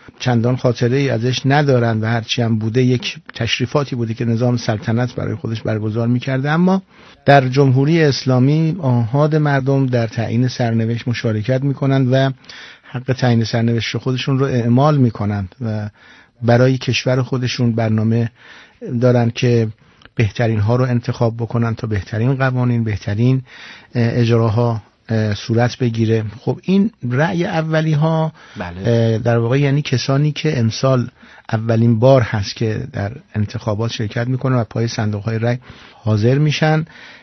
چندان خاطره ای ازش ندارن و هرچی هم بوده یک تشریفاتی بوده که نظام سلطنت برای خودش برگزار میکرده. اما در جمهوری اسلامی آحاد مردم در تعیین سرنوشت مشارکت میکنند و حق تعیین سرنوشت خودشون رو اعمال میکنند و برای کشور خودشون برنامه دارن که بهترین ها رو انتخاب بکنن تا بهترین قوانین، بهترین اجراها صورت بگیره. خب این رأی اولی ها در واقع یعنی کسانی که امسال اولین بار هست که در انتخابات شرکت میکنن و پای صندوق های رأی حاضر میشن.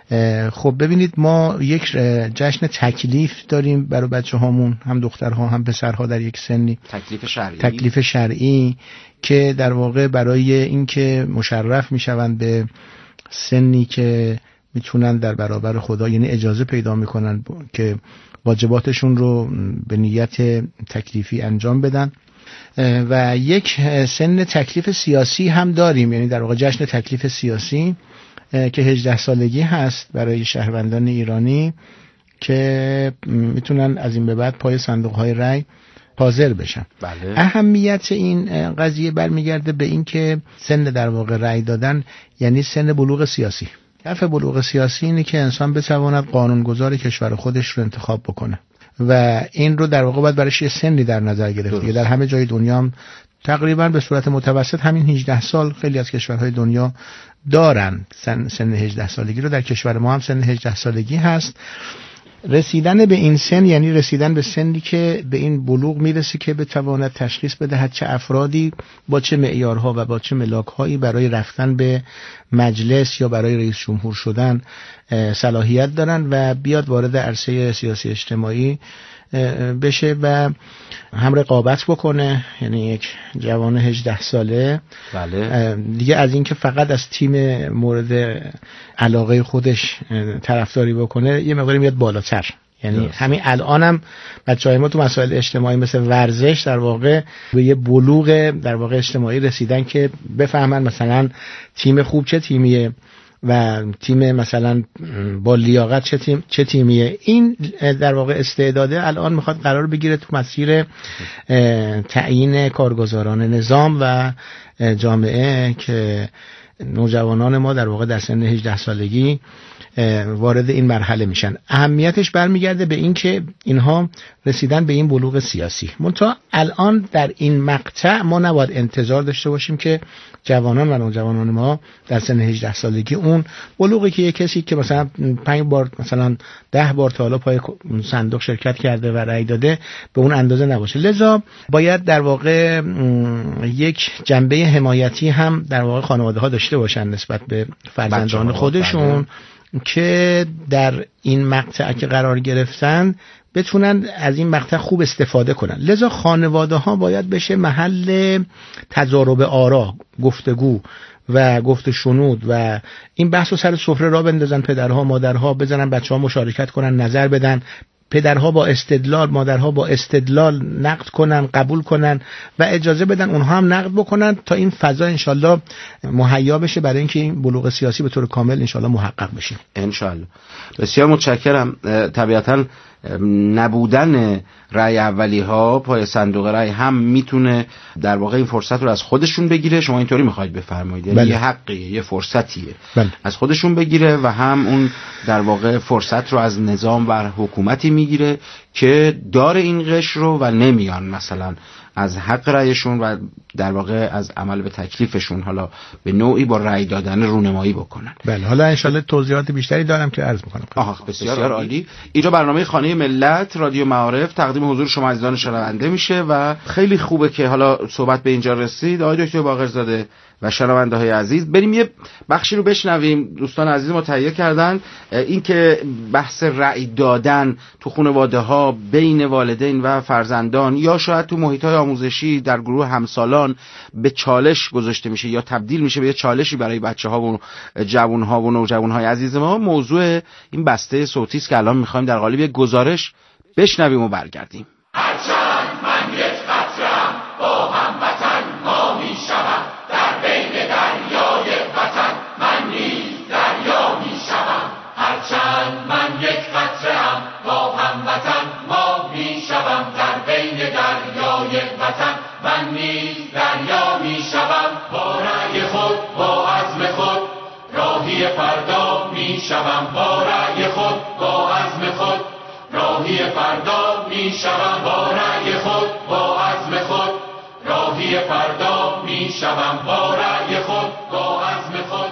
خب ببینید ما یک جشن تکلیف داریم برای بچه هامون، هم دخترها هم پسرها در یک سنی، تکلیف شرعی که در واقع برای اینکه مشرف میشوند به سنی که میتونن در برابر خدا یعنی اجازه پیدا میکنن که واجباتشون رو به نیت تکلیفی انجام بدن. و یک سن تکلیف سیاسی هم داریم، یعنی در واقع جشن تکلیف سیاسی که 18 سالگی هست برای شهروندان ایرانی که میتونن از این به بعد پای صندوق های رأی حاضر بشن. بله. اهمیت این قضیه برمیگرده به این که سن در واقع رأی دادن یعنی سن بلوغ سیاسی. هدف بلوغ سیاسی اینه که انسان بتواند قانونگذار کشور خودش رو انتخاب بکنه و این رو در واقع باید برایش یه سنی در نظر گرفت. در همه جای دنیا هم تقریبا به صورت متوسط همین 18 سال خیلی از کشورهای دنیا دارن سن 18 سالگی رو. در کشور ما هم سن 18 سالگی هست. رسیدن به این سن یعنی رسیدن به سنی که به این بلوغ میرسه که بتواند تشخیص بده چه افرادی با چه معیارها و با چه ملاک‌هایی برای رفتن به مجلس یا برای رئیس جمهور شدن صلاحیت دارن و بیاد وارد عرصه سیاسی اجتماعی بشه و هم رقابت بکنه. یعنی یک جوان 18 ساله بله. دیگه از این که فقط از تیم مورد علاقه خودش طرفداری بکنه یه مقداری میاد بالاتر. یعنی همین الانم بچه‌های ما تو مسائل اجتماعی مثل ورزش در واقع به یه بلوغ در واقع اجتماعی رسیدن که بفهمن مثلا تیم خوب چه تیمیه و تیم مثلا با لیاقت چه تیمیه. این در واقع استعداده الان میخواد قرار بگیره تو مسیر تعیین کارگزاران نظام و جامعه که نوجوانان ما در واقع در سن 18 سالگی وارد این مرحله میشن. اهمیتش برمیگرده به این که اینها رسیدن به این بلوغ سیاسی. منتها الان در این مقطع ما نباید انتظار داشته باشیم که جوانان و نوجوانان ما در سن 18 سالگی اون بلوغی که یک کسی که مثلا 5 بار مثلا 10 بار تا حالا پای صندوق شرکت کرده و رأی داده به اون اندازه نباشه. لذا باید در واقع یک جنبه حمایتی هم در واقع خانواده‌ها داشته باشن نسبت به فرزندان خودشون که در این مقطع که قرار گرفتن بتونن از این مقطع خوب استفاده کنن. لذا خانواده ها باید بشه محل تضارب آرا، گفتگو و گفت شنود و این بحث رو سر سفره را بندازن. پدرها مادرها بزنن بچه‌ها مشارکت کنن، نظر بدن. پدرها با استدلال، مادرها با استدلال نقد کنن، قبول کنن و اجازه بدن اونها هم نقد بکنن تا این فضا انشالله مهیا بشه برای اینکه این بلوغ سیاسی به طور کامل انشالله محقق بشه. انشالله. بسیار متشکرم. طبیعتاً نبودن رأی اولی ها پای صندوق رأی هم میتونه در واقع این فرصت رو از خودشون بگیره. شما اینطوری میخواید بفرمایید؟ یعنی یه حقیه، یه فرصتیه از خودشون بگیره و هم اون در واقع فرصت رو از نظام و حکومتی میگیره که داره این قشر رو و نمیان مثلا از حق رأیشون و در واقع از عمل به تکلیفشون حالا به نوعی با رأی دادن رونمایی بکنن. بله، حالا انشالله توضیحات بیشتری دارم که عرض میکنم. بسیار عالی. اینجا برنامه خانه ملت رادیو معارف تقدیم حضور شما عزیزان شنونده میشه و خیلی خوبه که حالا صحبت به اینجا رسید. آقای دکتر باقرزاده و شنونده های عزیز، بریم یه بخشی رو بشنویم. دوستان عزیز ما تهیه کردن این که بحث رأی دادن تو خانواده ها بین والدین و فرزندان یا شاید تو محیط های آموزشی در گروه همسالان به چالش گذاشته میشه یا تبدیل میشه به یه چالشی برای بچه ها و جوان ها و نوجوان های عزیز ما. موضوع این بسته صوتی است که الان میخوایم در قالب یک گزارش بشنویم و برگردیم. هرچند من یک قطره‌ام با هموطن ما میشوم، در بین دریای وطن من نیز دریا میشوم. هرچند من یک قطره‌ام با هموطن ما میشوم، در بین دریای وطن من من نیز دریا می شوم، با رأی خود با عزم خود راهی فردا می شوم، با رأی خود با عزم خود راهی فردا می شوم، با رأی خود با عزم خود راهی فردا می شوم، با رأی خود با عزم خود.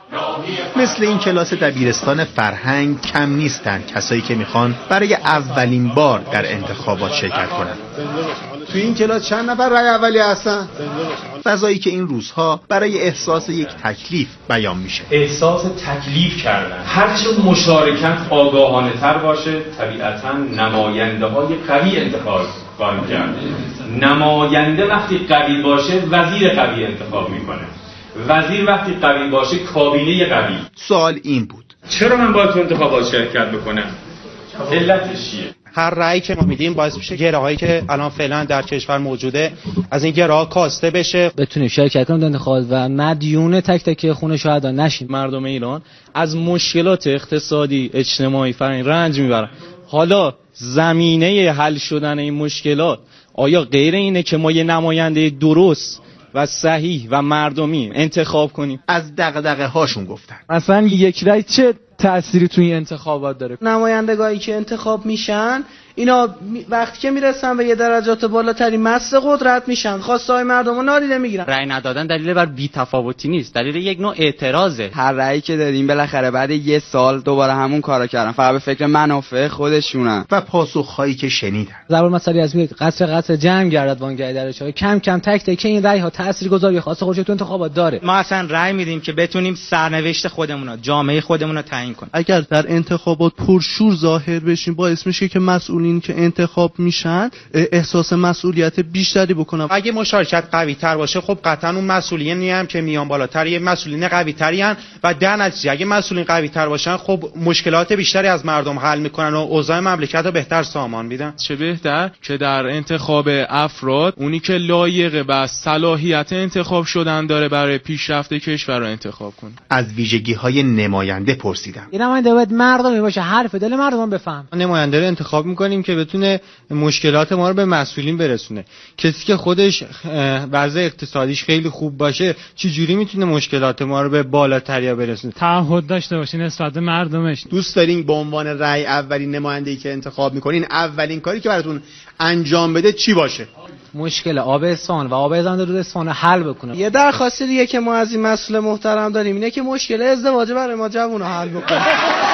مثل این کلاس دبیرستان فرهنگ کم نیستن کسایی که میخوان برای اولین بار در انتخابات شرکت کنن. تو این کلاس چند نفر رای اولی هستن؟ فضایی که این روزها برای احساس یک تکلیف بیان میشه. احساس تکلیف کردن. هرچه مشارکت آگاهانه تر باشه طبیعتاً نماینده های قوی انتخاب خواهیم کرد. نماینده وقتی قوی باشه وزیر قوی انتخاب میکنه. وزیر وقتی قوی باشه کابینه قوی. سوال این بود چرا من باید تو انتخابات شرکت بکنم؟ علتش چیه؟ هر رأیی که ما میدیم باعث میشه گره‌هایی که الان فعلا در کشور موجوده از این گره‌ها کاسته بشه، بتونیم شرکت کنیم در انتخابات و مدیون تک تک خون شهدا نشیم. مردم ایران از مشکلات اقتصادی، اجتماعی، فرهنگی رنج میبرن. حالا زمینه حل شدن این مشکلات آیا غیر اینه که ما یه نماینده درست و صحیح و مردمی انتخاب کنیم؟ از دغدغه هاشون گفتن. اصلا یک رأی چه تأثیری توی این انتخابات داره؟ نمایندگانی که انتخاب میشن اینا وقتی که میرسن به یه درجات بالاتری مست قدرت میشن، خواستهای مردم رو نادیده میگیرن. رأی ندادن دلیل بر بی‌تفاوتی نیست، دلیل یک نوع اعتراضه. هر رأیی که دادیم بالاخره بعد یه سال دوباره همون کارا کردن، فقط به فکر منافع خودشونن. و پاسخهایی که شنیدن. زبان مسئله از میگه قصر جمع گردد وانگهی درچه کم کم تک تک این رأی ها تاثیرگذاری خاص خودش تو انتخابات داره. ما اصلا رأی میدیم که بتونیم سرنوشت خودمون رو، جامعه خودمون رو تعیین کنیم. اگر در انتخابات پرشور ظاهر بشیم باعث میشه که مسئولین که انتخاب میشن احساس مسئولیت بیشتری بکنن. اگه مشارکت قوی تر باشه خب قطعا اون مسئولینی هم که میان بالاتر یه مسئولین قوی تری ان و در نتیجه اگه مسئولین قوی تر باشن خب مشکلات بیشتری از مردم حل میکنن و اوضاع مملکت رو بهتر سامان میدن. چه بهتر که در انتخاب افراد اونی که لایق و صلاحیت انتخاب شدن داره برای پیشرفت کشور رو انتخاب کنه. از ویژگی‌های نماینده پرسیدم. این نماینده باید مردمی باشه، حرف دل مردم بفهم. نماینده رو انتخاب میکنیم که بتونه مشکلات ما رو به مسئولین برسونه. کسی که خودش وضع اقتصادیش خیلی خوب باشه چجوری میتونه مشکلات ما رو به بالاتریا برسونه؟ تعهد داشته باشه نسبت به مردمش. دوست دارین به عنوان رأی اولین نماینده‌ای که انتخاب میکنین اولین کاری که براتون انجام بده چی باشه؟ مشکل آب اصفهان و آب زنده رود اصفهان رو حل بکنه. یه درخواست دیگه که ما از این مسئول محترم داریم اینه که مشکل ازدواج برای ما جوونا حل بکنه.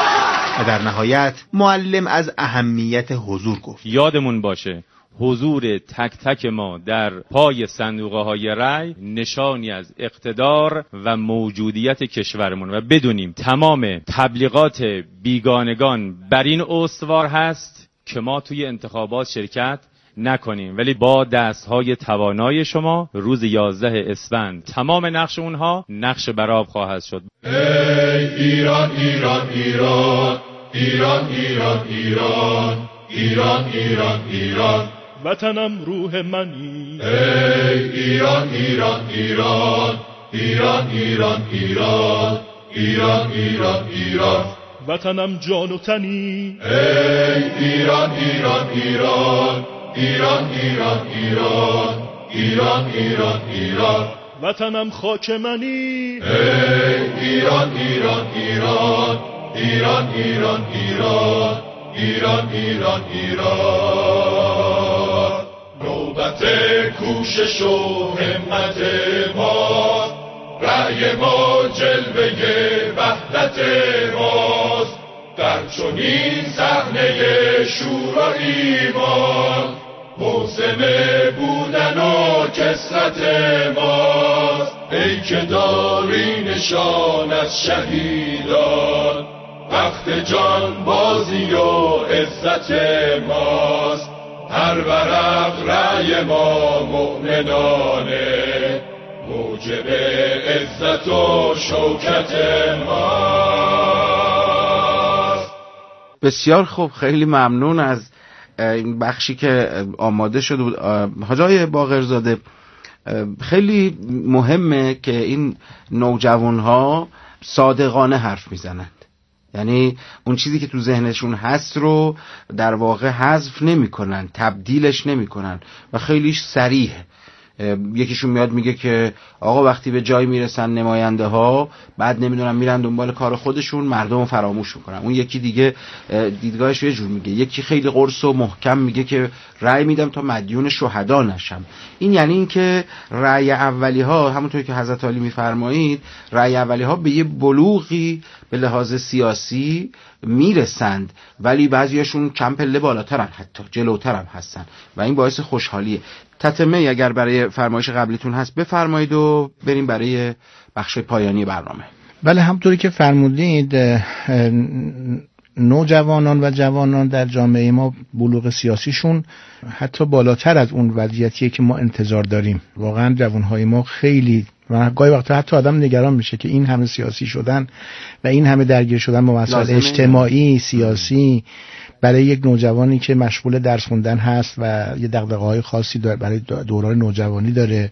و در نهایت معلم از اهمیت حضور گفت. یادمون باشه حضور تک تک ما در پای صندوقه های رأی نشانی از اقتدار و موجودیت کشورمون و بدونیم تمام تبلیغات بیگانگان بر این استوار هست که ما توی انتخابات شرکت نکنیم، ولی با دستهای توانای شما روز 11 اسفند تمام نقش اونها نقش برآب خواهد شد. ای ایران ایران ایران ایران ایران ایران ایران ایران ایران وطنم روح منی. ای ایران ایران ایران ایران ایران ایران ایران ایران ایران وطنم جان و تنی. ای ایران ایران ایران ایران ایران ایران ایران ایران ایران وطنم خاک منی. ای ایران ایران ایران ایران ایران ایران ایران ایران ایران نوبت کوشش و همت ماست، رأی ما جلوه وحدت ماست، در چنین صحنه شور و ایمان موسم بودن و کثرت ماست. ای که داری نشان از شهیدان، وقت جان بازی و عزت ماست، هر ورق رأی ما مؤمنانه، موجب عزت و شوکت ماست. بسیار خوب، خیلی ممنون از این بخشی که آماده شده بود. حاج آقای باقرزاده، خیلی مهمه که این نوجوانها صادقانه حرف میزنند، یعنی اون چیزی که تو ذهنشون هست رو در واقع حذف نمیکنن، تبدیلش نمیکنن و خیلیش صریح. یکیشون میاد میگه که آقا وقتی به جایی میرسن نماینده ها بعد نمیدونم میرن دنبال کار خودشون، مردم رو فراموش میکنن. اون یکی دیگه دیدگاهش یه جور میگه، یکی خیلی قرص و محکم میگه که رأی میدم تا مدیون شهدا نشم. این یعنی این که رأی اولی ها همونطور که حضرت علی میفرمایید، رأی اولی ها به یه بلوغی به لحاظ سیاسی میرسند، ولی بعضیاشون چند پله بالاترن، حتی جلوتر هم هستن و این باعث خوشحالیه. تتمه اگر برای فرمایش قبلیتون هست بفرمایید و بریم برای بخش پایانی برنامه. بله، همونطوری که فرمودید نوجوانان و جوانان در جامعه ما بلوغ سیاسیشون حتی بالاتر از اون وضعیتیه که ما انتظار داریم. واقعا جوانهای ما خیلی و گاهی وقتا حتی آدم نگران میشه که این همه سیاسی شدن و این همه درگیر شدن با مسائل اجتماعی سیاسی برای یک نوجوانی که مشغول درس خوندن هست و یه دغدغه‌های خاصی داره، برای دوران نوجوانی داره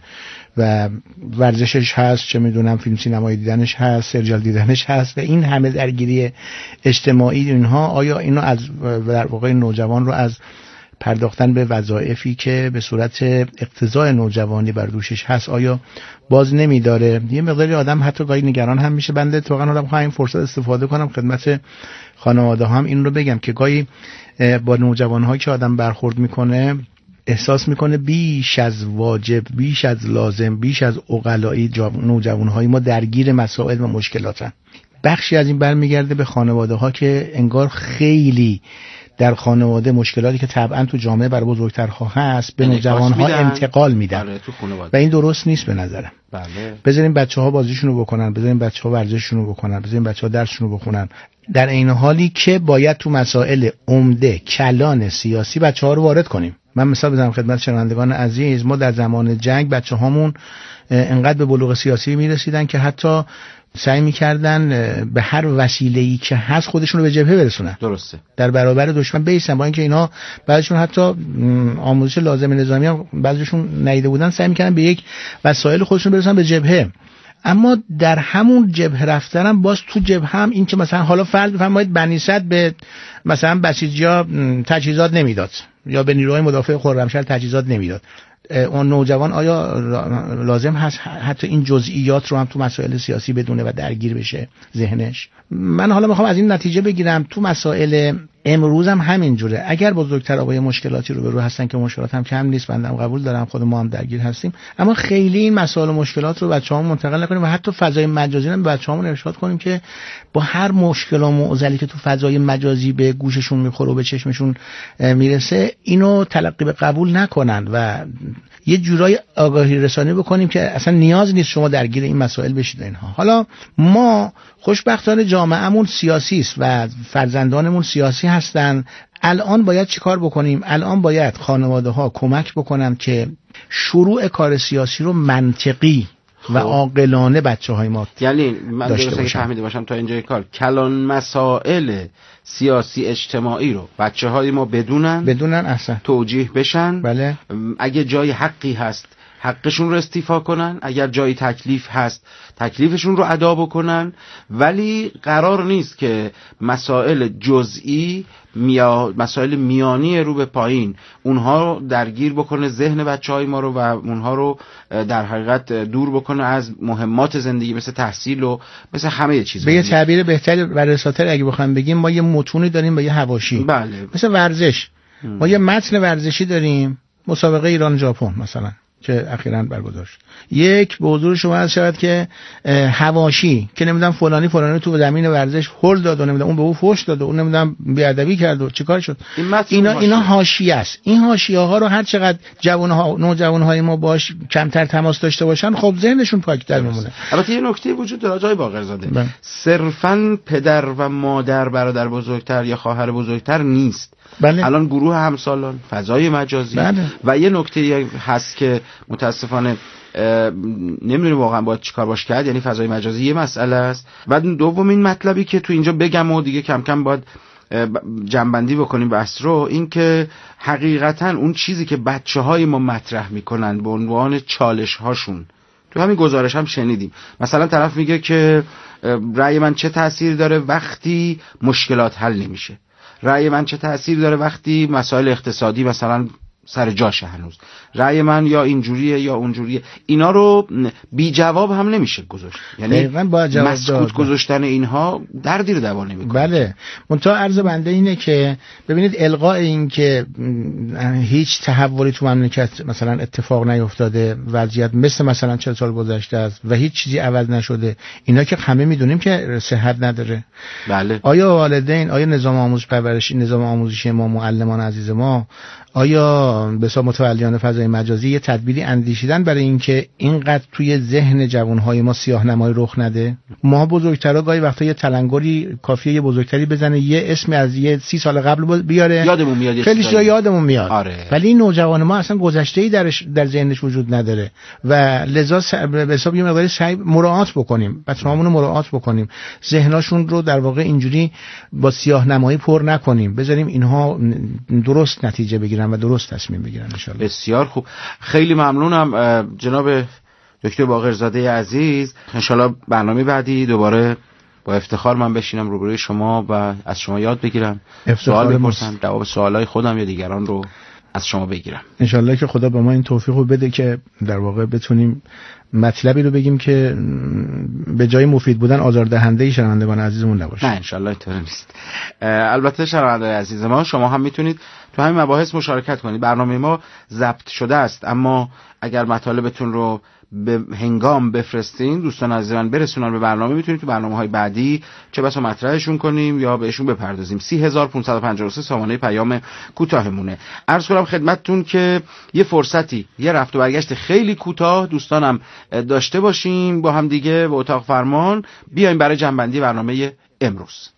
و ورزشش هست، چه میدونم فیلم سینمایی دیدنش هست، سریال دیدنش هست و این همه درگیری اجتماعی اینها، آیا اینو از در واقع نوجوان رو از پرداختن به وظایفی که به صورت اقتضای نوجوانی بر دوشش هست آیا باز نمیداره؟ یه مقداری آدم حتی گاهی نگران هم میشه. بنده واقعا آدم خواهم این فرصت استفاده کنم خدمت خانواده هم این رو بگم که گاهی با نوجوان‌هایی که آدم برخورد میکنه احساس میکنه بیش از واجب، بیش از لازم، بیش از عقلایی نوجوان‌های ما درگیر مسائل و مشکلاتن. بخشی از این برمیگرده به خانواده ها که انگار خیلی در خانواده مشکلاتی که طبعا تو جامعه برای بزرگترها هست به نوجوان‌ها انتقال میدن و این درست نیست به نظرم. بله. بذاریم بچه‌ها بازیشونو بکنن، بذاریم بچه‌ها ورزششونو بکنن، بذاریم بچه‌ها درسشونو بخونن، در عین حالی که باید تو مسائل عمده کلان سیاسی بچه‌ها رو وارد کنیم. من مثال بزنم خدمت شنوندگان عزیز، ما در زمان جنگ بچه‌هامون انقدر به بلوغ سیاسی میرسیدن که حتی سعی می‌کردن به هر وسیله‌ای که هست خودشون رو به جبهه برسونن. درسته. در برابر دشمن بیستن، با اینکه اینا بعضیشون حتی آموزش لازم نظامی هم بعضیشون ندیده بودن، سعی می‌کردن به یک وسایل خودشون برسونن به جبهه. اما در همون جبهه رفتن هم باز تو جبهه هم این که مثلا حالا فرض بفرمایید بنی صدر به مثلا بسیجیا تجهیزات نمیداد یا به نیروهای مدافع خرمشهر تجهیزات نمیداد، اون نوجوان آیا لازم هست حتی این جزئیات رو هم تو مسائل سیاسی بدونه و درگیر بشه ذهنش؟ من حالا میخوام از این نتیجه بگیرم تو مسائل امروز هم همین جوره. اگر بزرگتر با مشکلاتی رو به رو هستن که مشکلات هم کم نیست، بندم قبول دارم، خود ما هم درگیر هستیم، اما خیلی این مسائل و مشکلات رو بچه‌ها منتقل نکنیم و حتی فضای مجازی هم به بچه‌هامون ارشاد کنیم که با هر مشکل و معضلی که تو فضای مجازی به گوششون میخوره و به چشمشون میرسه اینو تلقی به قبول نکنن و یه جورای آگاهی رسانی بکنیم که اصلا نیاز نیست شما درگیر این مسائل بشید اینها. حالا ما خوشبختانه جامعهمون سیاسی است و فرزندانمون سیاسی هستن. الان باید چیکار بکنیم؟ الان باید خانواده ها کمک بکنن که شروع کار سیاسی رو منطقی و عاقلانه بچه‌های ما یعنی من درسته که فهمیده باشم تا اینجای کار کلان مسائل سیاسی اجتماعی رو بچه‌های ما بدونن اصلا توجیه بشن. بله. اگه جای حقی هست حقشون رو استیفا کنن، اگر جایی تکلیف هست تکلیفشون رو ادا بکنن، ولی قرار نیست که مسائل جزئی مسائل میانی رو به پایین اونها درگیر بکنه ذهن بچهای ما رو و اونها رو در حقیقت دور بکنه از مهمات زندگی مثل تحصیل و مثل همه چیز. به یه تعبیر بهتری و رساتر اگه بخوام بگیم، ما یه متونی داریم با یه حواشی. بله. مثل ورزش ما یه متن ورزشی داریم، مسابقه ایران ژاپن مثلا که اخیراً برگزار شد، یک به حضور شما عرض شود که حواشی که نمیدونم فلانی تو زمین ورزش هول داد و نمیدونم اون به اون فحش داد و اون نمیدونم بیادبی کرد و چیکار شد، اینا حاشیه است. این حاشیه ها رو هر چقدر نوجوان‌های ما باش کمتر تماس داشته باشن خب ذهنشون پاک‌تر میمونه. البته یه نکته وجود داره آقای باقرزاده، صرفاً پدر و مادر برادر بزرگتر یا خواهر بزرگتر نیست. بله. الان گروه همسالان، فضای مجازی. بله. و یه نکته هست که متاسفانه نمیدونیم واقعا باید چیکار باش کرد، یعنی فضای مجازی یه مسئله است. و دومین مطلبی که تو اینجا بگم و دیگه کم کم باید جنبندی بکنیم بحث رو، این که حقیقتا اون چیزی که بچه‌های ما مطرح میکنن به عنوان چالش هاشون تو همین گزارش هم شنیدیم. مثلا طرف میگه که رأی من چه تأثیر داره وقتی مشکلات حل نمیشه، رأی من چه تأثیر داره وقتی مسائل اقتصادی مثلا سر جاشه هنوز، رأی من یا اینجوریه یا اونجوریه، اینا رو بی جواب هم نمیشه گذاشت. یعنی مسکوت گذاشتن اینها دردی رو دوا نمیکنه. بله، منتها عرض بنده اینه که ببینید الغاء این که هیچ تحولی تو مملکت مثلا اتفاق نیفتاده، وضعیت مثلا 40 سال گذشته است و هیچ چیزی عوض نشده، اینا که همه میدونیم که صحت نداره. بله. آیا والدین، آیا نظام آموزش پرورشی، نظام آموزشی ما، معلمان عزیز ما، آیا به حساب متولیان فضای مجازی یه تدبیری اندیشیدن برای اینکه اینقدر توی ذهن جوانهای ما سیاه‌نمایی رخ نده؟ ما بزرگترا گاهی وقتا یه تلنگری کافیه یه بزرگتری بزنه، یه اسم از یه 30 سال قبل بیاره، یادمون میاد، خیلی جا یادمون میاد. آره. ولی این نوجوان ما اصلا گذشته‌ای در ذهنش وجود نداره و لذا به حساب یه مقداری سعی مراعات بکنیم، بچه‌هامون رو مراعات بکنیم، ذهناشون رو در واقع اینجوری با سیاه‌نمایی پر نکنیم، بذاریم اینها درست نتیجه بگیرن و درست تصمیم بگیرن ان شاء الله. بسیار خوب، خیلی ممنونم جناب دکتر باقرزاده عزیز. ان شاء الله برنامه بعدی دوباره با افتخار من بشینم روبروی شما و از شما یاد بگیرم، سوال بپرسم، جواب سوالای خودم یا دیگران رو از شما بگیرم. ان شاء الله که خدا به ما این توفیق رو بده که در واقع بتونیم مطلبی رو بگیم که به جای مفید بودن آزاردهنده شنوندگان عزیزمون نباشه. نه ان شاء الله اینطور نیست. البته شنوندگان عزیز ما، شما هم میتونید تو همین مباحث مشارکت کنید. برنامه ما ضبط شده است، اما اگر مطالبتون رو به هنگام بفرستین، دوستان عزیز من برسونن به برنامه، میتونید تو برنامه‌های بعدی چه بسا مطرحشون کنیم یا بهشون بپردازیم. 30553 سامانه پیام کوتاهمونه. عرض کنم خدمتتون که یه فرصتی، یه رفت و برگشت خیلی کوتاه دوستانم داشته باشیم با هم دیگه به اتاق فرمان. بیایم برای جنبندی برنامه امروز.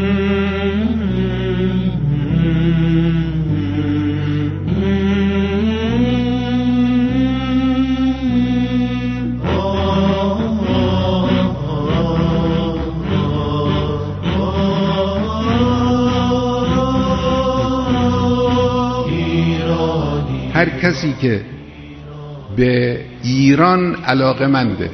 هر کسی که به ایران علاقه‌منده،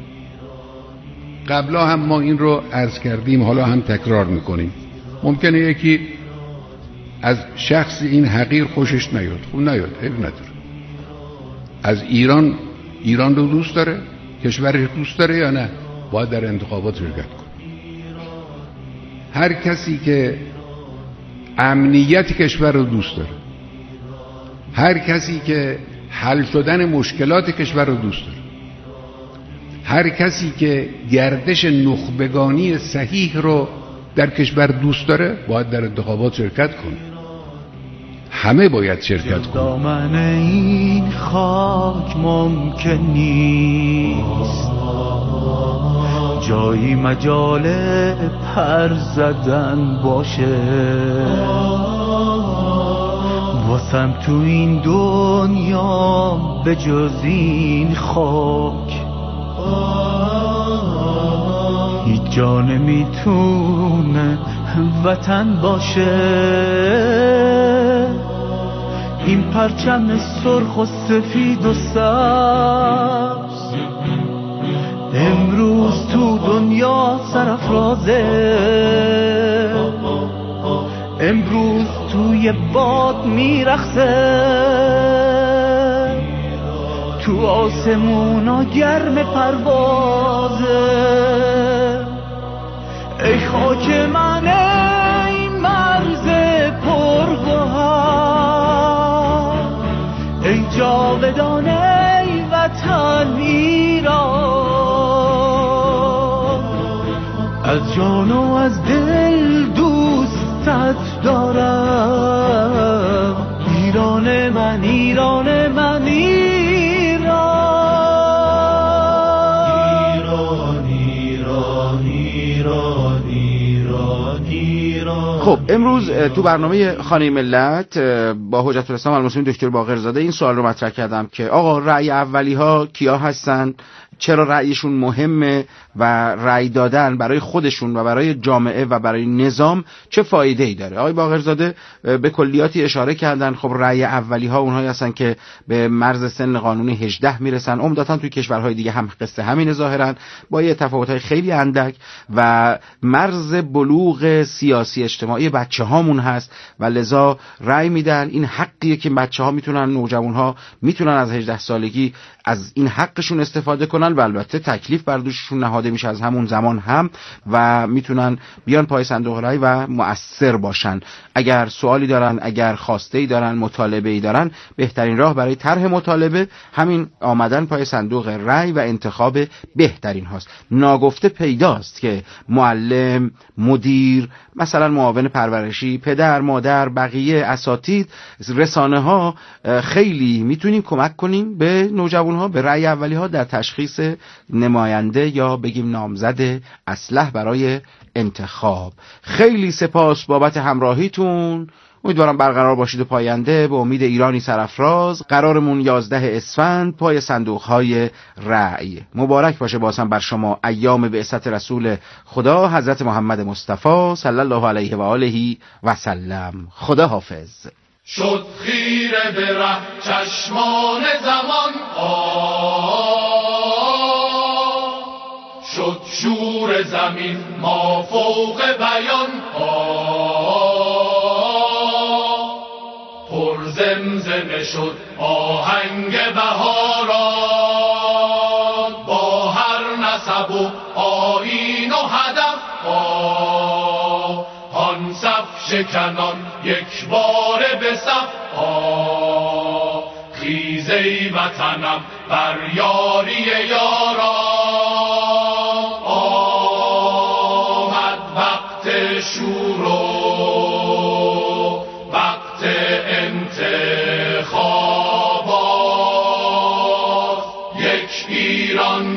قبلا هم ما این رو عرض کردیم، حالا هم تکرار میکنیم، ممکنه یکی از شخص این حقیر خوشش نیاد، خب نیاد، عیب نداره. از ایران رو دوست داره، کشورش دوست داره یا نه، باید در انتخابات شرکت کنه. هر کسی که امنیت کشور رو دوست داره، هر کسی که حل شدن مشکلات کشور رو دوست داره، هر کسی که گردش نخبگانی صحیح رو در کشور دوست داره، باید در انتخابات شرکت کنه. همه باید شرکت کنه. دامن این خاک ممکن نیست جایی مجال پر زدن باشه، واسم تو این دنیا به جز این خاک هیچ جا نمیتونه وطن باشه. این پرچم سرخ و سفید و سبز امروز تو دنیا سرافرازه، امروز توی باد میرخصه، تو آسمونا گرم پروازه. ای خاک من، ای مرز پرگوهر، ای جاودان، ای وطن ایران، از جان و از دل دوستت دارم. ایران من، ایران من، خب امروز تو برنامه خانه ملت با حجت الاسلام المسلمین دکتر باقرزاده این سوال رو مطرح کردم که آقا رأی اولی ها کیا هستن چرا رأیشون مهمه و رأی دادن برای خودشون و برای جامعه و برای نظام چه فایده‌ای داره. آقای باقرزاده به کلیاتی اشاره کردن. خب رأی اولی ها اونهایی هستن که به مرز سن قانونی 18 میرسن، عمدتاً توی کشورهای دیگه هم قصه همین ظاهرا با یه تفاوت‌های خیلی اندک، و مرز بلوغ سیاسی اجتماعی بچه‌هامون هست و لذا رأی میدن. این حقیه که بچه‌ها میتونن، نوجوان‌ها میتونن از 18 سالگی از این حقشون استفاده کنن و البته تکلیف بر دوششون نهاده میشه از همون زمان هم و میتونن بیان پای صندوق رأی و مؤثر باشن. اگر سوالی دارن، اگر خواسته‌ای دارن، مطالبه‌ای دارن، بهترین راه برای طرح مطالبه همین آمدن پای صندوق رأی و انتخاب بهترین هاست. ناگفته پیداست که معلم، مدیر، مثلا معاون پرورشی، پدر، مادر، بقیه اساتید، رسانه‌ها خیلی میتونیم کمک کنیم به نوجوان‌ها، به رأی اولی‌ها در تشخیص نماینده یا بگیم نامزد اصلح برای انتخاب. خیلی سپاس بابت همراهیتون. امیدوارم برقرار باشید و پاینده. به امید ایرانی سرافراز. قرارمون 11 اسفند پای صندوق‌های رأی. مبارک باشه بازم بر شما ایام بعثت رسول خدا حضرت محمد مصطفی صلی الله علیه و آله و سلم. خدا حافظ. شد خیره به ره چشمان زمان، شد شور زمین ما فوق بیان، پر زمزمه شد آهنگ بهاران، با هر نسب و آیین و هدف آن صف شکنان یک بار به صف خیز ای وطنم بر یاری یاران، آمد وقت شور و وقت انتخابات، یک ایران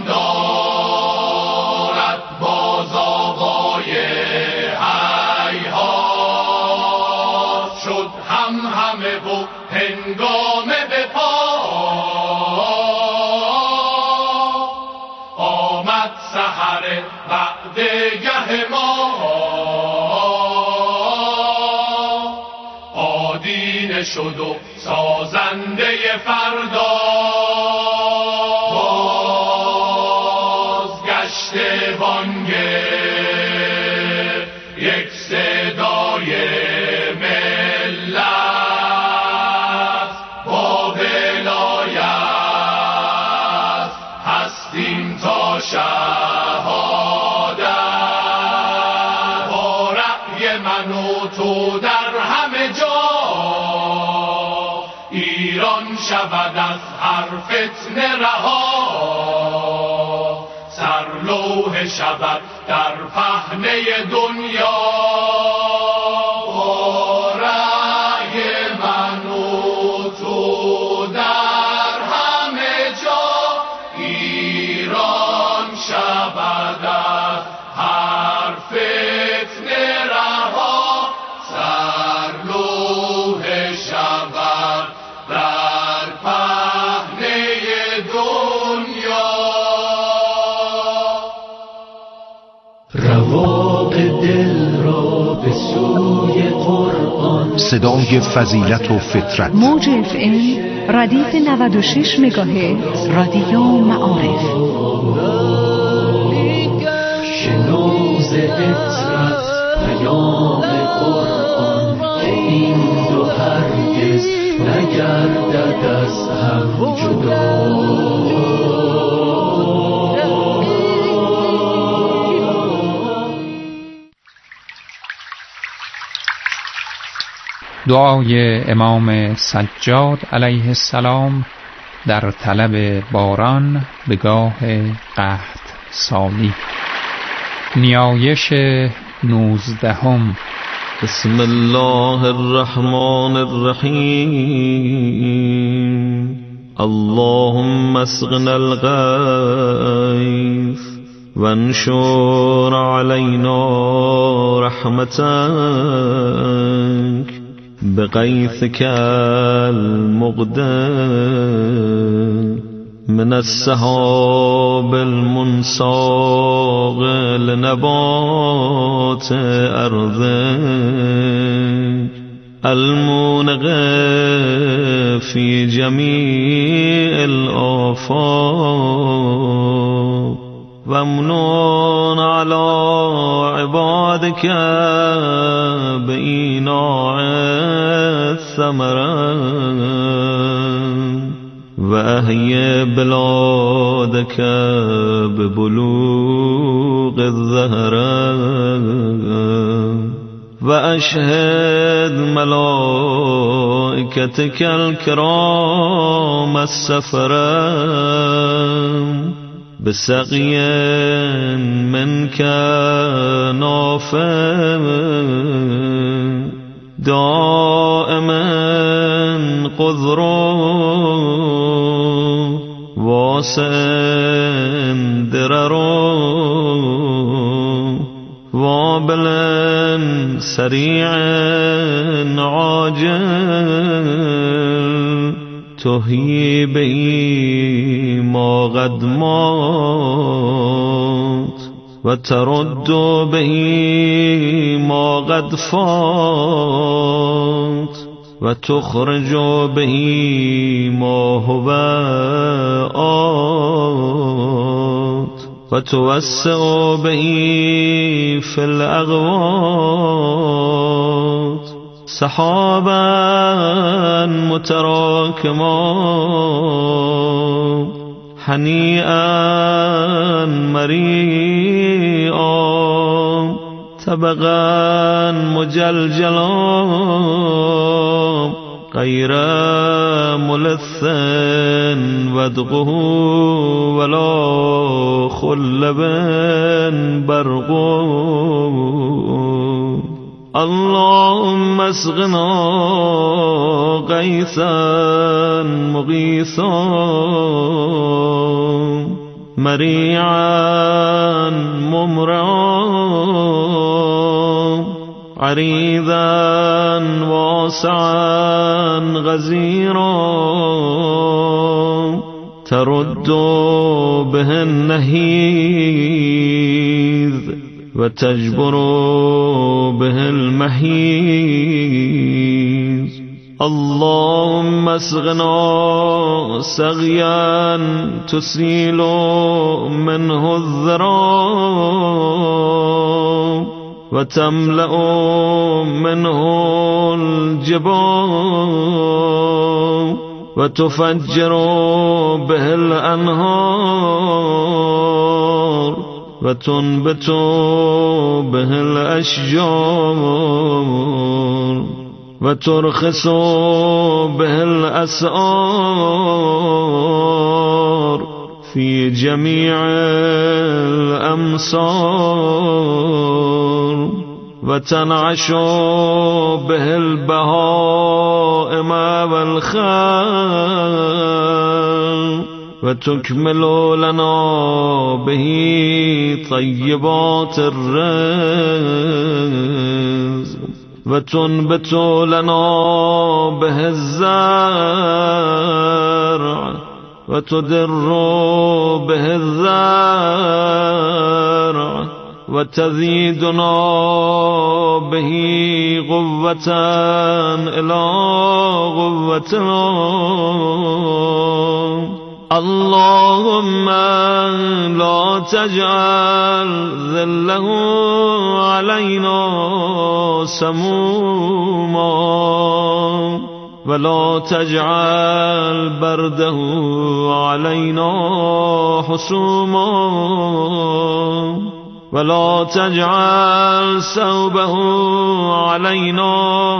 دارد باز آقای حیات، شد همه و هنگامه به پا آمد سحر وعدگه ما، آدینه شد و سازنده فردا، بازگشت بانگ یک صدای ملت، با ولایت هستیم تا شهادت، با رأی من و تو در همه جا ایران شود از هر فتنه رها، سرلوح شود در پهنه دنیا، با رأی من و تو در همه جا ایران شود از هر فتنه رها، سرلوح شود در پهنه دنیا. رواق دل را به سوی قرآن، صدای فضیلت و فطرت. موج FM ردیف 96 مگاهرتز رادیو معارف. شنوز اطرت پیام قرآن، که این دو هرگز نگردد از هم جدا. دعای امام سجاد علیه السلام در طلب باران به گاه قحط سالی. نیایش 19. بسم الله الرحمن الرحیم. اللهم اسقنا الغیث وانشر علينا رحمتك بغيثك المقدم من السحاب المنساق لنبات أرض المونغ في جميع الآفاق وامنون على عبادك بإيناع الثمرات وأحيي بلادك ببلوغ الزهرات وأشهد ملائكتك الكرام السفرة بسقي منك نافع دائما قذر واسع درر وابلا سريع عاجل تحيي به ما قد مات وترد به ما قد فات وتخرج به ما هو آت وتوسع به في الأغوات سحابا متراكما هنيئا مريئا طبقا مجلجلا غير ملث ودغه ولا خلب برق اللهم اسقنا غيثا مغيثا مريعا ممرعا عريضا واسعا غزيرا ترد به النهيذ وتجبر به المحيذ اللهم اسقنا سقيا تسيل منه الذراب وتملأ منه الجبال وتفجر به الأنهار وتنبت به الأشجار وترخص به الأسعار في جميع الأمصار وتنعش به البهائم والخيل وتكمل لنا به طيبات الرزق وتنبت لنا به الزرع وتدر به الزرع وتزيدنا به قوة إلى قوتنا اللهم لا تجعل ذله علينا سموما ولا تجعل برده علينا حسوما ولا تجعل ثوبه علينا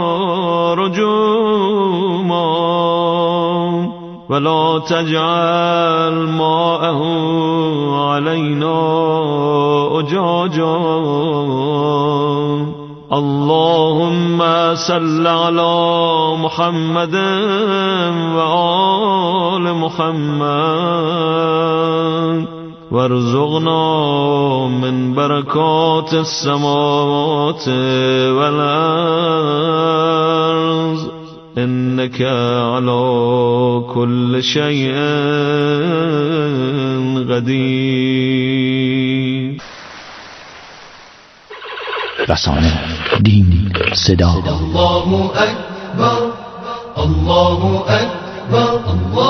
رجوما ولا تجعل ماءه علينا أجاجا اللهم صل على محمد وآل محمد وارزقنا من بركات السماوات والأرض إنك على كل شيء قدير. رسانه، دین، صدا. الله اکبر، الله اکبر، الله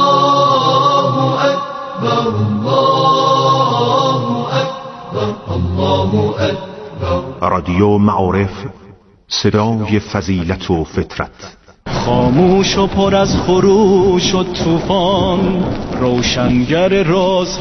اکبر، الله اکبر، الله اکبر. رادیو معارف، صدای فضیلت و فطرت. خاموش و پر از خروش و طوفان، روشنگر راز